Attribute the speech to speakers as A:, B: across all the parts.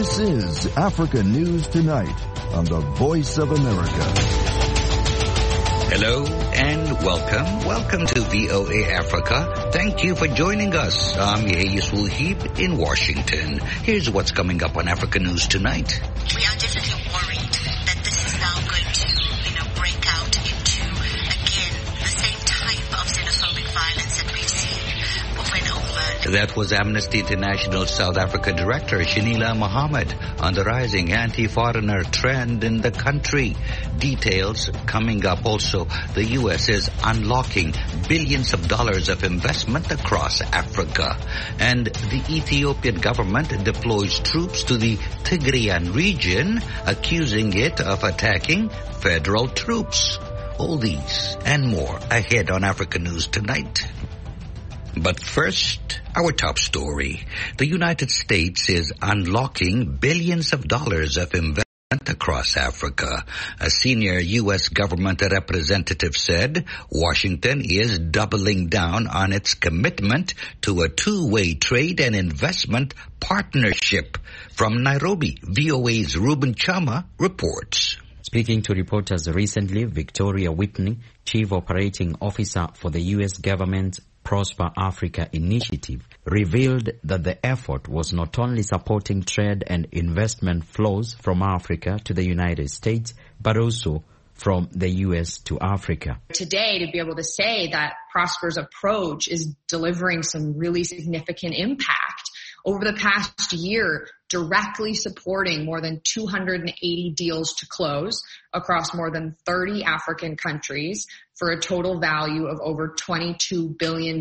A: This is Africa News Tonight on the Voice of America.
B: Hello and welcome. Welcome to VOA Africa. Thank you for joining us. I'm Yehia Sulhib in Washington. Here's what's coming up on Africa News Tonight.
C: We are definitely worried that this is now going to, break out into, again, the same type of xenophobic violence that we've seen over and over.
B: That was Amnesty International South Africa Director Shanila Mohammed on the rising anti-foreigner trend in the country. Details coming up also. The U.S. is unlocking billions of dollars of investment across Africa. And the Ethiopian government deploys troops to the Tigrayan region, accusing it of attacking federal troops. All these and more ahead on Africa News Tonight. But first, our top story. The United States is unlocking billions of dollars of investment across Africa. A senior U.S. government representative said Washington is doubling down on its commitment to a two-way trade and investment partnership. From Nairobi, VOA's Ruben Chama reports.
D: Speaking to reporters recently, Victoria Whitney, Chief Operating Officer for the U.S. government's Prosper Africa initiative, revealed that the effort was not only supporting trade and investment flows from Africa to the United States, but also from the U.S. to Africa.
E: Today, to be able to say that Prosper's approach is delivering some really significant impact over the past year, directly supporting more than 280 deals to close across more than 30 African countries for a total value of over $22 billion.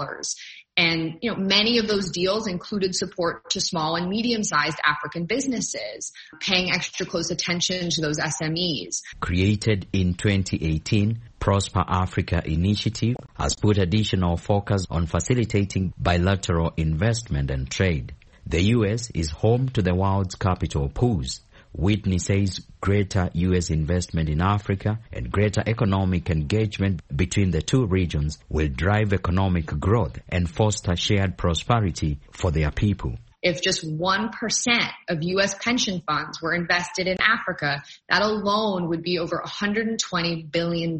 E: And, many of those deals included support to small and medium-sized African businesses, paying extra close attention to those SMEs.
D: Created in 2018, Prosper Africa initiative has put additional focus on facilitating bilateral investment and trade. The U.S. is home to the world's capital pools. Whitney says greater U.S. investment in Africa and greater economic engagement between the two regions will drive economic growth and foster shared prosperity for their people.
E: If just 1% of U.S. pension funds were invested in Africa, that alone would be over $120 billion.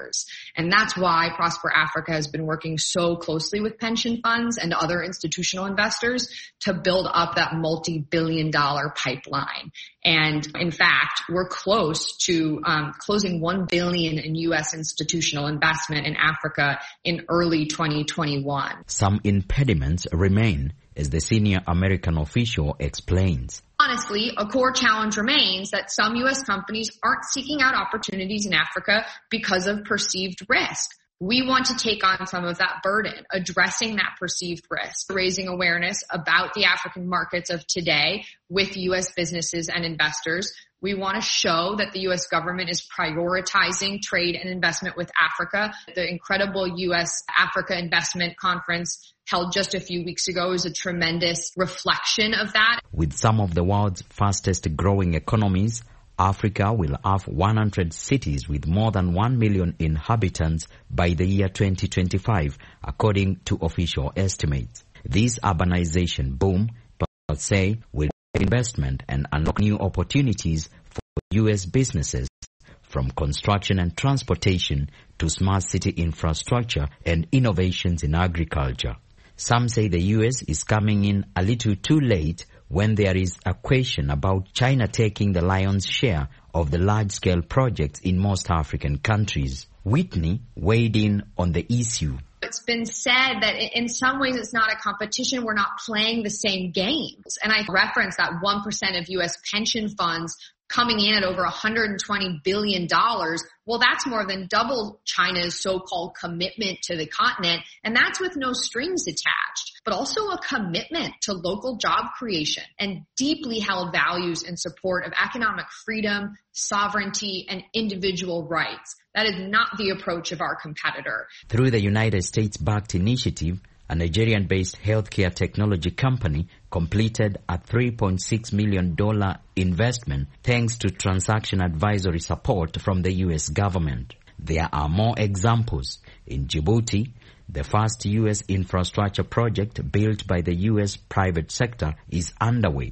E: And that's why Prosper Africa has been working so closely with pension funds and other institutional investors to build up that multi-billion-dollar pipeline. And in fact, we're close to closing $1 billion in U.S. institutional investment in Africa in early 2021.
D: Some impediments remain, as the senior American official explains.
E: Honestly, a core challenge remains that some U.S. companies aren't seeking out opportunities in Africa because of perceived risk. We want to take on some of that burden, addressing that perceived risk, raising awareness about the African markets of today with U.S. businesses and investors. We want to show that the U.S. government is prioritizing trade and investment with Africa. The incredible U.S. Africa Investment Conference held just a few weeks ago is a tremendous reflection of that.
D: With some of the world's fastest growing economies, Africa will have 100 cities with more than 1 million inhabitants by the year 2025, according to official estimates. This urbanization boom, per se, will investment and unlock new opportunities for U.S. businesses, from construction and transportation to smart city infrastructure and innovations in agriculture. Some say the U.S. is coming in a little too late when there is a question about China taking the lion's share of the large-scale projects in most African countries. Whitney weighed in on the issue.
E: It's been said that in some ways it's not a competition. We're not playing the same games. And I referenced that 1% of U.S. pension funds coming in at over $120 billion. Well, that's more than double China's so-called commitment to the continent. And that's with no strings attached, but also a commitment to local job creation and deeply held values in support of economic freedom, sovereignty, and individual rights. That is not the approach of our competitor.
D: Through the United States-backed initiative, a Nigerian-based healthcare technology company completed a $3.6 million investment thanks to transaction advisory support from the U.S. government. There are more examples. In Djibouti, the first U.S. infrastructure project built by the U.S. private sector is underway.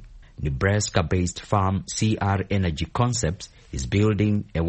D: Nebraska-based firm CR Energy Concepts is building a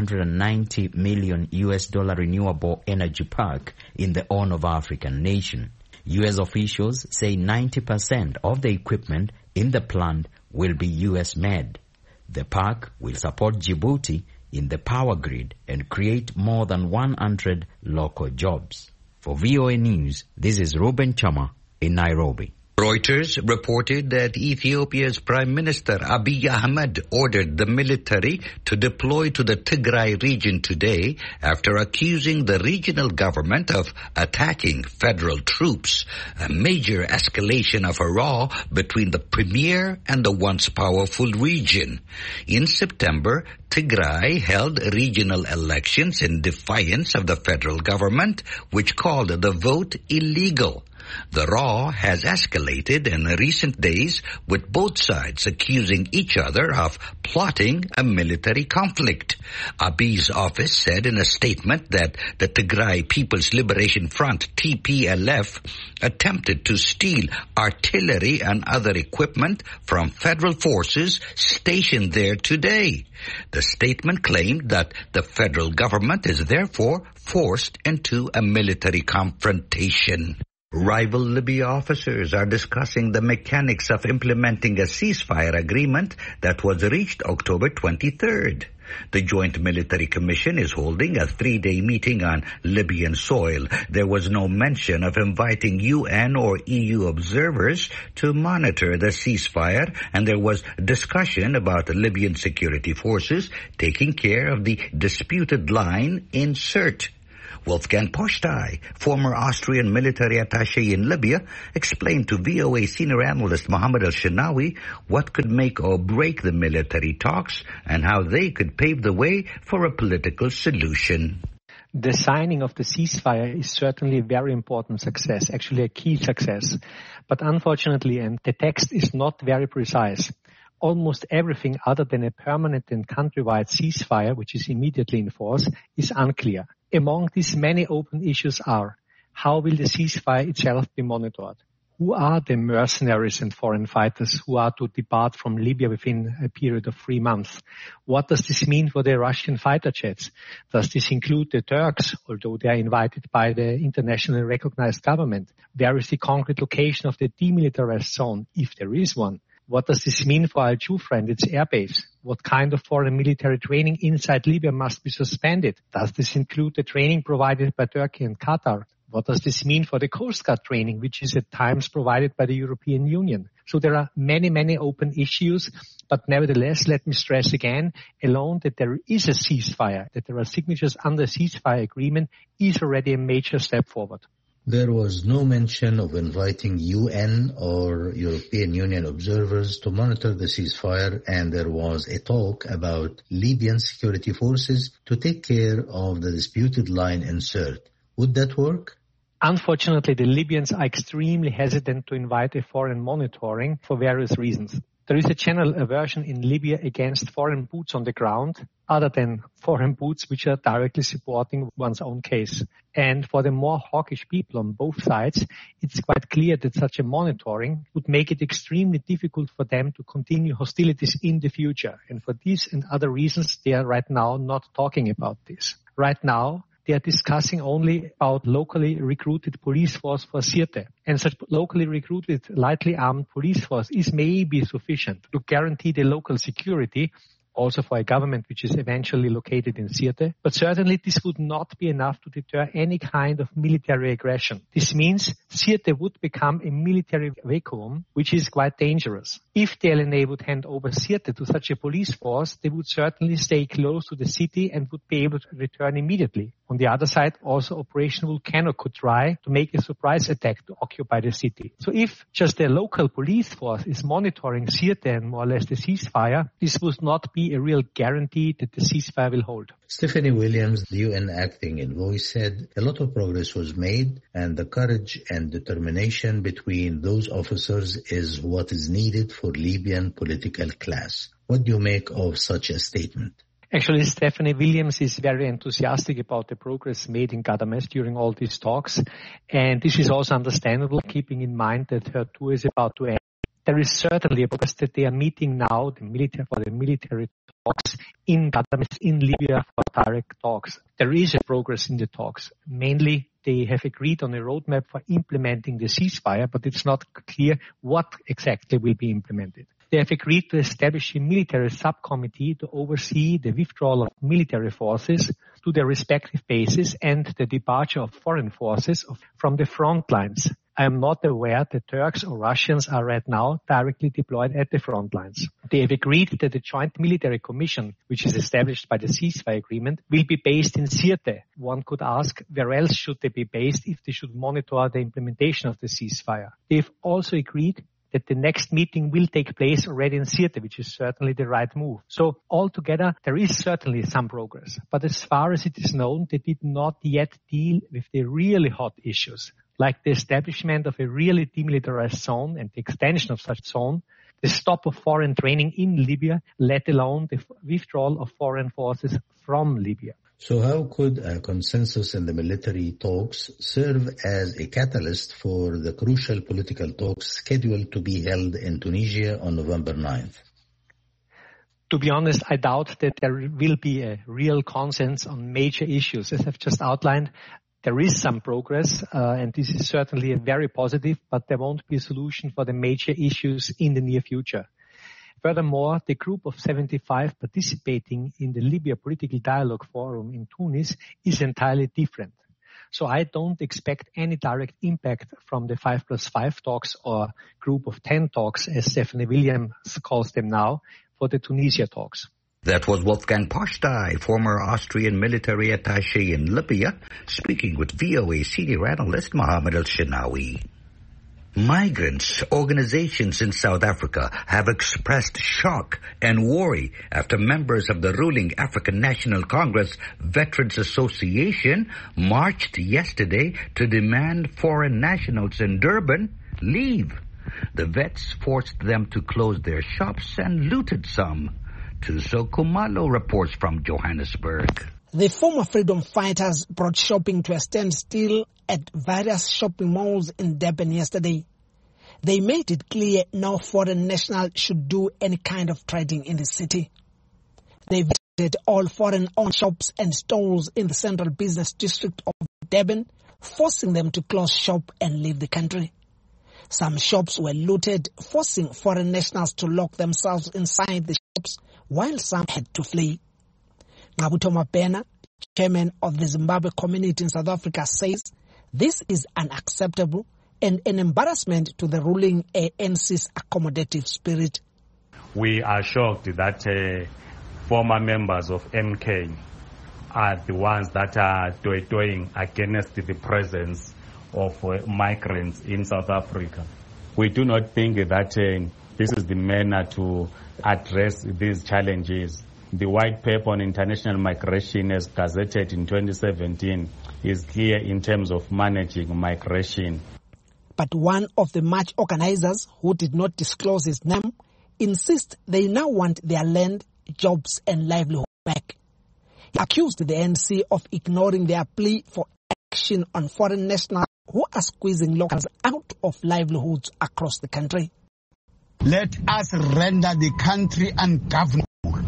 D: $190 million renewable energy park in the Horn of African nation. U.S. officials say 90% of the equipment in the plant will be U.S.-made. The park will support Djibouti in the power grid and create more than 100 local jobs. For VOA News, this is Ruben Chama in Nairobi.
B: Reuters reported that Ethiopia's Prime Minister Abiy Ahmed ordered the military to deploy to the Tigray region today after accusing the regional government of attacking federal troops, a major escalation of a row between the premier and the once powerful region. In September, Tigray held regional elections in defiance of the federal government, which called the vote illegal. The row has escalated in recent days, with both sides accusing each other of plotting a military conflict. Abiy's office said in a statement that the Tigray People's Liberation Front, TPLF, attempted to steal artillery and other equipment from federal forces stationed there today. The statement claimed that the federal government is therefore forced into a military confrontation. Rival Libya officers are discussing the mechanics of implementing a ceasefire agreement that was reached October 23rd. The Joint Military Commission is holding a 3-day meeting on Libyan soil. There was no mention of inviting UN or EU observers to monitor the ceasefire, and there was discussion about the Libyan security forces taking care of the disputed line in Sirte. Wolfgang Postai, former Austrian military attaché in Libya, explained to VOA senior analyst Mohammed Al-Shinawi what could make or break the military talks and how they could pave the way for a political solution.
F: The signing of the ceasefire is certainly a very important success, actually a key success. But unfortunately, the text is not very precise. Almost everything other than a permanent and countrywide ceasefire, which is immediately in force, is unclear. Among these many open issues are: how will the ceasefire itself be monitored? Who are the mercenaries and foreign fighters who are to depart from Libya within a period of 3 months? What does this mean for the Russian fighter jets? Does this include the Turks, although they are invited by the internationally recognized government? Where is the concrete location of the demilitarized zone, if there is one? What does this mean for Al Jufra and its airbase? What kind of foreign military training inside Libya must be suspended? Does this include the training provided by Turkey and Qatar? What does this mean for the Coast Guard training, which is at times provided by the European Union? So there are many, many open issues, but nevertheless, let me stress again, alone that there is a ceasefire, that there are signatures under a ceasefire agreement, is already a major step forward.
G: There was no mention of inviting UN or European Union observers to monitor the ceasefire, and there was a talk about Libyan security forces to take care of the disputed line in Sirte. Would that work?
F: Unfortunately, the Libyans are extremely hesitant to invite a foreign monitoring for various reasons. There is a general aversion in Libya against foreign boots on the ground, other than foreign boots which are directly supporting one's own case. And for the more hawkish people on both sides, it's quite clear that such a monitoring would make it extremely difficult for them to continue hostilities in the future. And for these and other reasons, they are right now not talking about this. Right now, they are discussing only about locally recruited police force for Sirte. And such locally recruited, lightly armed police force is maybe sufficient to guarantee the local security, also for a government which is eventually located in Sirte. But certainly this would not be enough to deter any kind of military aggression. This means Sirte would become a military vacuum, which is quite dangerous. If the LNA would hand over Sirte to such a police force, they would certainly stay close to the city and would be able to return immediately. On the other side, also Operation Volcano could try to make a surprise attack to occupy the city. So if just the local police force is monitoring Sirte and more or less the ceasefire, this would not be a real guarantee that the ceasefire will hold.
G: Stephanie Williams, the UN acting envoy, said a lot of progress was made and the courage and determination between those officers is what is needed for Libyan political class. What do you make of such a statement?
F: Actually, Stephanie Williams is very enthusiastic about the progress made in Gadames during all these talks. And this is also understandable, keeping in mind that her tour is about to end. There is certainly a progress that they are meeting now, the military talks in Gaddames in Libya for direct talks. There is a progress in the talks. Mainly, they have agreed on a roadmap for implementing the ceasefire, but it's not clear what exactly will be implemented. They have agreed to establish a military subcommittee to oversee the withdrawal of military forces to their respective bases and the departure of foreign forces from the front lines. I am not aware that Turks or Russians are right now directly deployed at the front lines. They have agreed that the Joint Military Commission, which is established by the ceasefire agreement, will be based in Sirte. One could ask, where else should they be based if they should monitor the implementation of the ceasefire? They have also agreed that the next meeting will take place already in Sirte, which is certainly the right move. So altogether, there is certainly some progress. But as far as it is known, they did not yet deal with the really hot issues, like the establishment of a really demilitarized zone and the extension of such zone, the stop of foreign training in Libya, let alone the withdrawal of foreign forces from Libya.
G: So how could a consensus in the military talks serve as a catalyst for the crucial political talks scheduled to be held in Tunisia on November 9th?
F: To be honest, I doubt that there will be a real consensus on major issues. As I've just outlined, there is some progress, and this is certainly very positive, but there won't be a solution for the major issues in the near future. Furthermore, the group of 75 participating in the Libya Political Dialogue Forum in Tunis is entirely different. So I don't expect any direct impact from the 5+5 talks or group of 10 talks, as Stephanie Williams calls them now, for the Tunisia talks.
B: That was Wolfgang Postei, former Austrian military attaché in Libya, speaking with VOA senior analyst Mohammed Al-Shinawi. Migrants' organizations in South Africa have expressed shock and worry after members of the ruling African National Congress Veterans Association marched yesterday to demand foreign nationals in Durban leave. The vets forced them to close their shops and looted some. Tuso Kumalo reports from Johannesburg.
H: The former freedom fighters brought shopping to a standstill at various shopping malls in Durban yesterday. They made it clear no foreign national should do any kind of trading in the city. They visited all foreign-owned shops and stores in the central business district of Durban, forcing them to close shop and leave the country. Some shops were looted, forcing foreign nationals to lock themselves inside the shops, while some had to flee. Ngabuto Mapena, chairman of the Zimbabwe community in South Africa, says this is unacceptable and an embarrassment to the ruling ANC's accommodative spirit.
I: We are shocked that former members of MK are the ones that are doing against the presence of migrants in South Africa. We do not think that this is the manner to address these challenges. The white paper on international migration, as gazetted in 2017, is clear in terms of managing migration.
H: But one of the march organizers, who did not disclose his name, insists they now want their land, jobs and livelihood back. He accused the ANC of ignoring their plea for action on foreign nationals who are squeezing locals out of livelihoods across the country.
J: Let us render the country ungovernable.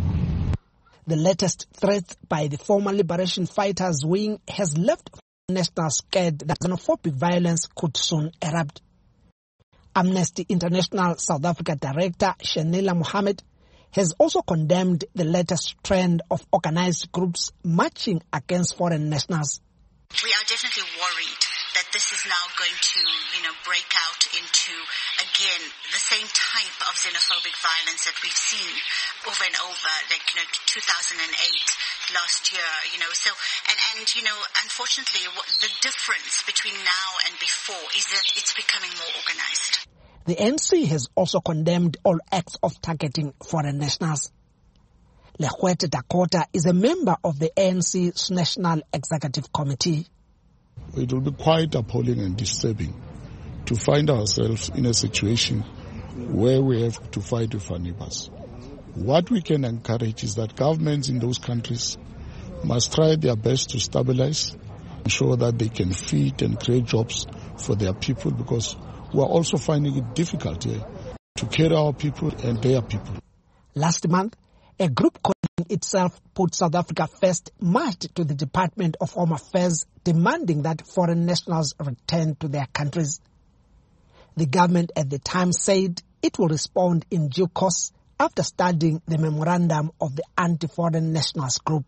H: The latest threat by the former liberation fighters wing has left nationals scared that xenophobic violence could soon erupt. Amnesty International South Africa Director Shanila Mohammed has also condemned the latest trend of organized groups marching against foreign nationals.
C: We are definitely worried that this is now going to, break out into, again, the same type of xenophobic violence that we've seen over and over, 2008, last year, So, unfortunately, the difference between now and before is that it's becoming more organized.
H: The ANC has also condemned all acts of targeting foreign nationals. Lehwete Dakota is a member of the ANC's National Executive Committee.
K: It will be quite appalling and disturbing to find ourselves in a situation where we have to fight with our neighbors. What we can encourage is that governments in those countries must try their best to stabilize, ensure that they can feed and create jobs for their people, because we are also finding it difficult here to carry our people and their people.
H: Last month, a group calling itself Put South Africa First marched to the Department of Home Affairs demanding that foreign nationals return to their countries. The government at the time said it will respond in due course after studying the memorandum of the Anti-Foreign Nationals Group.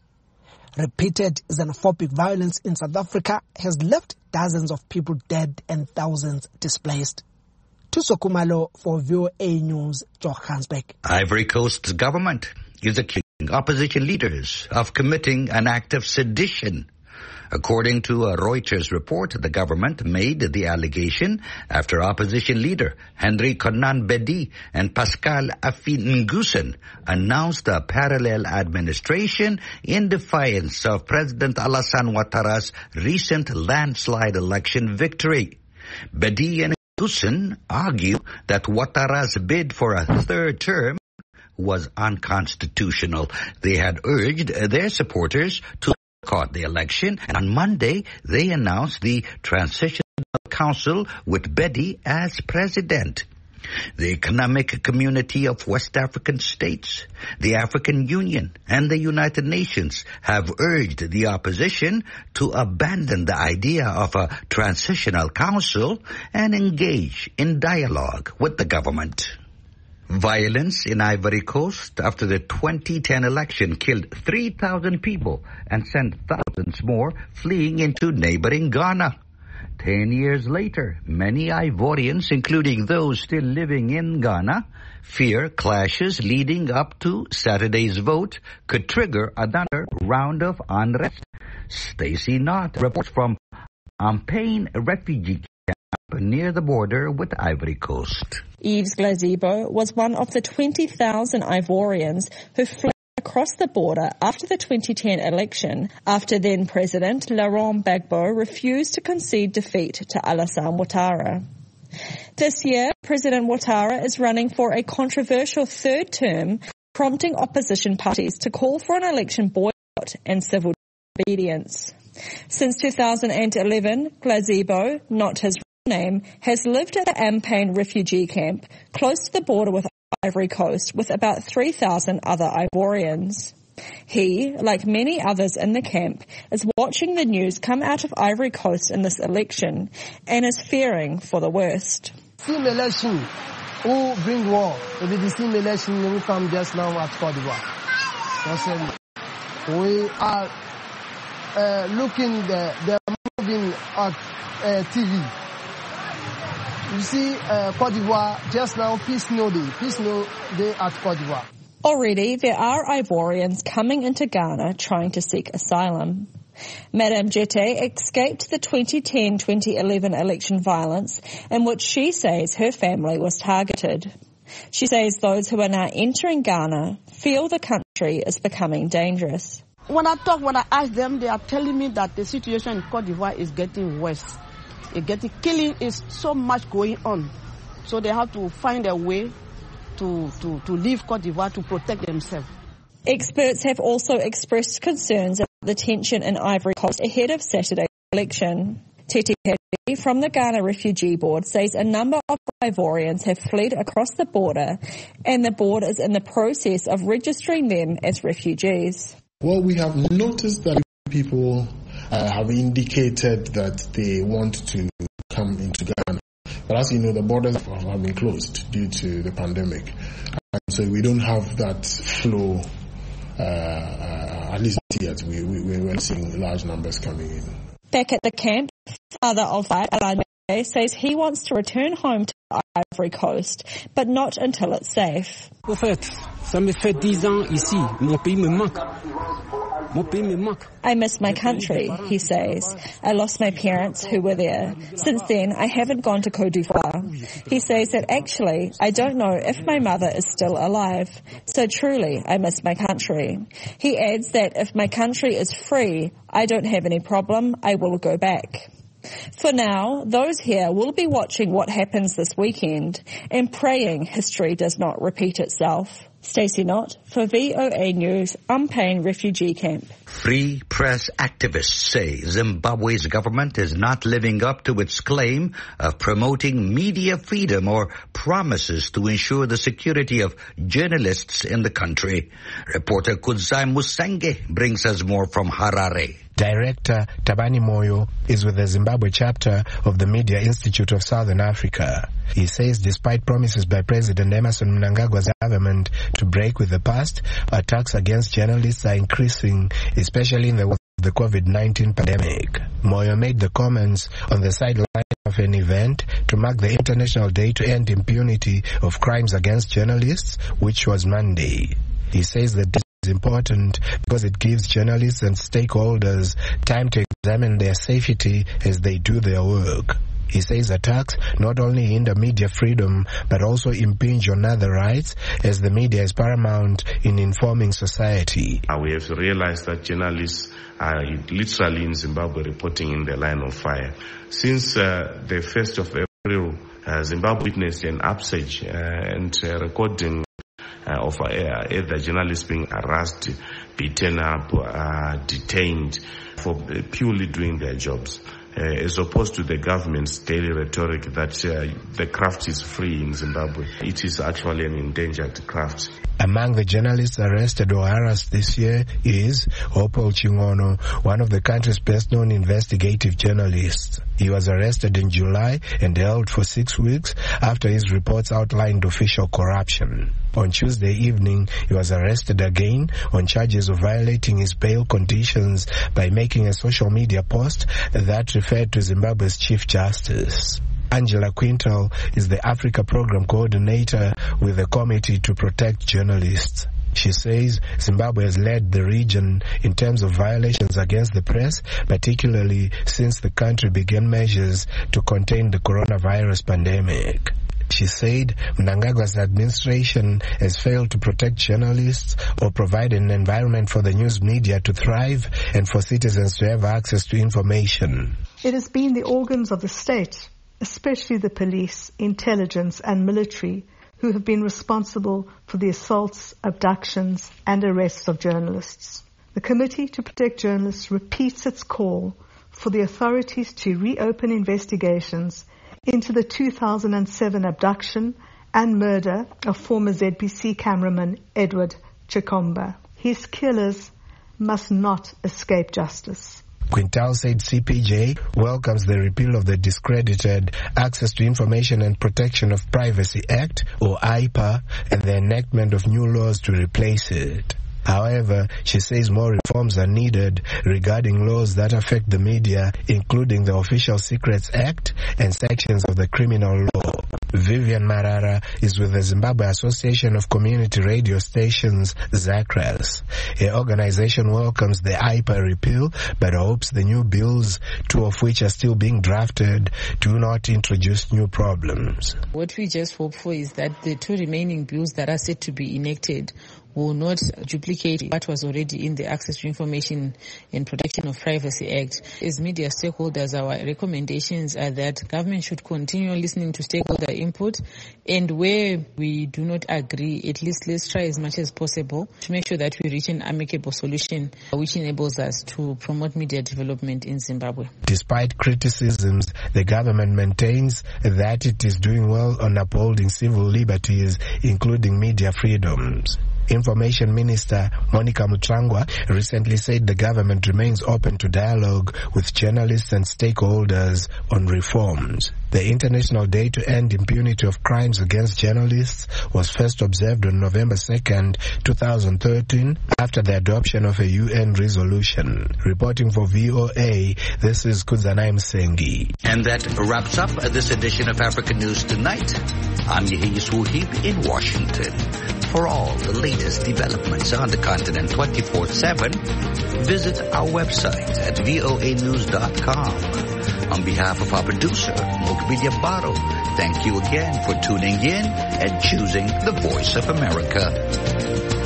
H: Repeated xenophobic violence in South Africa has left dozens of people dead and thousands displaced. Thuso Khumalo for VOA News, Johannesburg.
B: Ivory Coast's government is accusing opposition leaders of committing an act of sedition. According to a Reuters report, the government made the allegation after opposition leader Henry Konan Bedi and Pascal Affi N'Guessan announced a parallel administration in defiance of President Alassane Ouattara's recent landslide election victory. Bedi and N'Guessan argue that Ouattara's bid for a third term was unconstitutional. They had urged their supporters to boycott the election, and on Monday they announced the Transitional Council with Bedi as president. The Economic Community of West African States, the African Union, and the United Nations have urged the opposition to abandon the idea of a transitional council and engage in dialogue with the government. Violence in Ivory Coast after the 2010 election killed 3,000 people and sent thousands more fleeing into neighboring Ghana. 10 years later, many Ivorians, including those still living in Ghana, fear clashes leading up to Saturday's vote could trigger another round of unrest. Stacey Knott reports from Ampain refugee camp near the border with Ivory Coast.
L: Yves Glazebo was one of the 20,000 Ivorians who fled across the border after the 2010 election, after then-President Laurent Gbagbo refused to concede defeat to Alassane Ouattara. This year, President Ouattara is running for a controversial third term, prompting opposition parties to call for an election boycott and civil disobedience. Since 2011, Glazebo, not his real name, has lived at the Ampain refugee camp close to the border with Ivory Coast with about 3,000 other Ivorians. He, like many others in the camp, is watching the news come out of Ivory Coast in this election and is fearing for the worst.
M: Same election who bring war will be the same election who come just now at Côte d'Ivoire. We are looking, they're moving at TV. You see, Côte d'Ivoire, just now, peace no day at Côte d'Ivoire.
L: Already, there are Ivorians coming into Ghana trying to seek asylum. Madame Jete escaped the 2010-2011 election violence in which she says her family was targeted. She says those who are now entering Ghana feel the country is becoming dangerous.
N: When I ask them, they are telling me that the situation in Côte d'Ivoire is getting worse. Killing is so much going on. So they have to find a way to leave Côte d'Ivoire to protect themselves.
L: Experts have also expressed concerns about the tension in Ivory Coast ahead of Saturday's election. Tete Perry from the Ghana Refugee Board says a number of Ivorians have fled across the border and the board is in the process of registering them as refugees.
O: Well, we have noticed that people have indicated that they want to come into Ghana. But as you know, the borders have been closed due to the pandemic. And so we don't have that flow, at least yet. We're seeing large numbers coming in.
L: Back at the camp, father of Alane says he wants to return home to Ivory Coast, but not until it's safe.
P: Au fait, ça me fait 10 ans ici. Mon pays me manque.
L: I miss my country, he says. I lost my parents who were there. Since then, I haven't gone to Côte d'Ivoire. He says that actually, I don't know if my mother is still alive. So truly, I miss my country. He adds that if my country is free, I don't have any problem. I will go back. For now, those here will be watching what happens this weekend and praying history does not repeat itself. Stacey Knott for VOA News, Umpane Refugee Camp.
B: Free press activists say Zimbabwe's government is not living up to its claim of promoting media freedom or promises to ensure the security of journalists in the country. Reporter Kudzai Musenge brings us more from Harare.
Q: Director Tabani Moyo is with the Zimbabwe chapter of the Media Institute of Southern Africa. He says despite promises by President Emmerson Mnangagwa's government to break with the past, attacks against journalists are increasing, especially in the COVID-19 pandemic. Moyo made the comments on the sideline of an event to mark the International Day to End Impunity of Crimes Against Journalists, which was Monday. He says that is important because it gives journalists and stakeholders time to examine their safety as they do their work. He says attacks not only hinder media freedom but also impinge on other rights, as the media is paramount in informing society.
R: We have realized that journalists are literally in Zimbabwe reporting in the line of fire. Since the 1st of April, Zimbabwe witnessed an upsurge and recording of either journalists being harassed, beaten up, detained for purely doing their jobs, as opposed to the government's daily rhetoric that the craft is free in Zimbabwe. It is actually an endangered craft.
Q: Among the journalists arrested or harassed this year is Opal Chingono, one of the country's best-known investigative journalists. He was arrested in July and held for 6 weeks after his reports outlined official corruption. On Tuesday evening, he was arrested again on charges of violating his bail conditions by making a social media post that referred to Zimbabwe's Chief Justice. Angela Quintal is the Africa Program Coordinator with the Committee to Protect Journalists. She says Zimbabwe has led the region in terms of violations against the press, particularly since the country began measures to contain the coronavirus pandemic. She said Mnangagwa's administration has failed to protect journalists or provide an environment for the news media to thrive and for citizens to have access to information.
S: It has been the organs of the state, especially the police, intelligence and military, who have been responsible for the assaults, abductions and arrests of journalists. The Committee to Protect Journalists repeats its call for the authorities to reopen investigations into the 2007 abduction and murder of former ZBC cameraman Edward Chikomba. His killers must not escape justice.
Q: Quintal said CPJ welcomes the repeal of the discredited Access to Information and Protection of Privacy Act, or IPA, and the enactment of new laws to replace it. However, she says more reforms are needed regarding laws that affect the media, including the Official Secrets Act and sections of the criminal law. Vivian Marara is with the Zimbabwe Association of Community Radio Stations, ZACRAS. Her organization welcomes the IPA repeal, but hopes the new bills, 2 of which are still being drafted, do not introduce new problems.
T: What we just hope for is that the 2 remaining bills that are set to be enacted will not duplicate what was already in the Access to Information and Protection of Privacy Act. As media stakeholders, our recommendations are that government should continue listening to stakeholder input, and where we do not agree, at least let's try as much as possible to make sure that we reach an amicable solution which enables us to promote media development in Zimbabwe.
Q: Despite criticisms, the government maintains that it is doing well on upholding civil liberties, including media freedoms. Information Minister Monica Mutrangwa recently said the government remains open to dialogue with journalists and stakeholders on reforms. The International Day to End Impunity of Crimes Against Journalists was first observed on November 2nd, 2013, after the adoption of a UN resolution. Reporting for VOA, this is Kudzanai Msengi.
B: And that wraps up this edition of African News Tonight. I'm Yehiyis Wuhib in Washington. For all the latest developments on the continent 24/7, visit our website at voanews.com. On behalf of our producer, Mokbidia Baro, thank you again for tuning in and choosing the Voice of America.